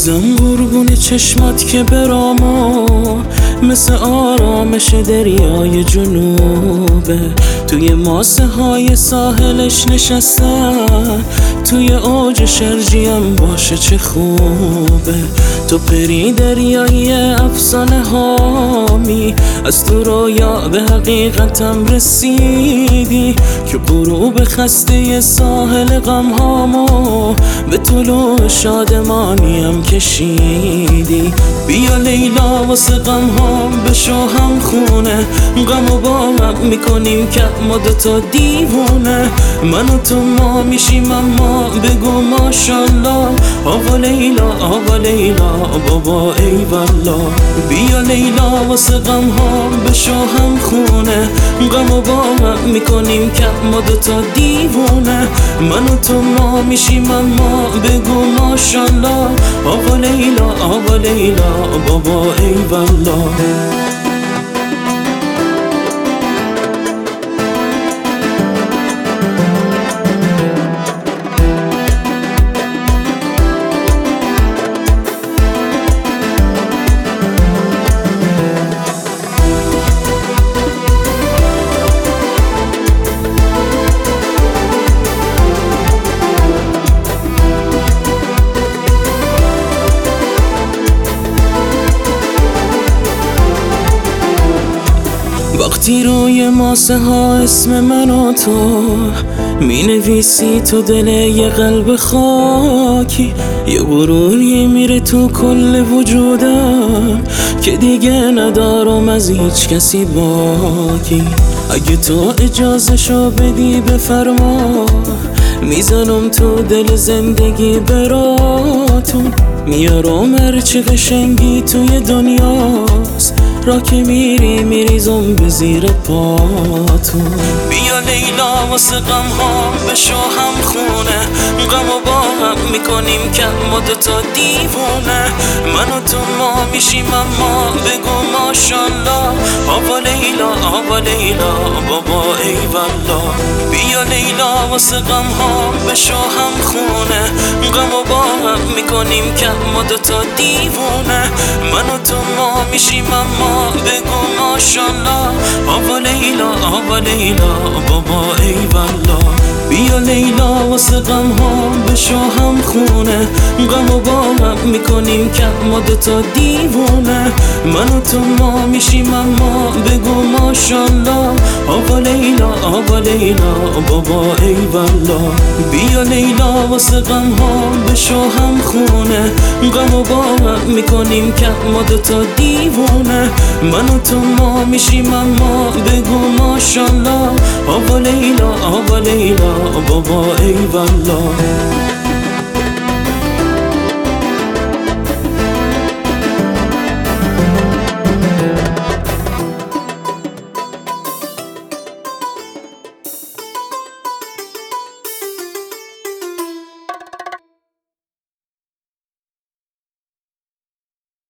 عزیزم قربون چشمات که برامو مثل آرامش دریای جنوبه، توی ماسه های ساحلش نشستن، توی اوج شرجیم باشه چه خوبه. تو پری دریایی افسانه هامی، از تو رویا به حقیقتم رسیدی، که غروب خسته ساحل غم هامو به طلوع شادمانیم کشیدی. بیا لیلا واسه غم هام بشو هم خونه، غم و با هم میکنیم که ما دوتا دیوونه. من و تو ما میشیم اما بگو ماشالله. آقا لیلا آقا لیلا بابا ای والا. بیا لیلا واسه غم هام بشو هم خونه، غم و با هم میکنیم که ما دوتا دیوونه. من و تو ما میشیم اما بگو ماشالله. آقا لیلا آقا لیلا بابا ای والا. وقتی روی ماسه ها اسم من و تو می نویسی، تو دل یه قلب خاکی، یه غروری میره تو کل وجودم که دیگه ندارم از هیچ کسی باکی. اگه تو اجازه شو بدی بفرما، میزنم تو دل زندگی براتون، میارم هرچی قشنگی توی دنیاست، را که میریزم به زیر پاتون. بیا لیلا واسه غم ها بشو هم خونه، غم و با هم میکنیم که ما دوتا دیوونه. من و تو ما میشیم اما بگو ماشالله. آقا لیلا آقا لیلا بابا ای والا. بیا لیلا واسه غم ها بشو هم خونه، غم و با هم میکنیم که ما دوتا دیوونه. من و تو ما میشیم اما بگو ماشالله. آقا لیلا آقا لیلا بابا ای والا. بیا لیلا واسه غم ها بشو هم خونه، غم و با هم میکنیم که ما دوتا دیوونه. من و تو ما میشیم اما بگو ماشالله. آقا لیلا آقا لیلا بابا ای والا. بیا لیلا واسه غم ها بشو هم خونه، غم و با هم میکنیم که ما دوتا دیوونه. من و تو ما میشیم اما بگو ماشالله. آقا لیلا آقا لیلا بابا ای والا.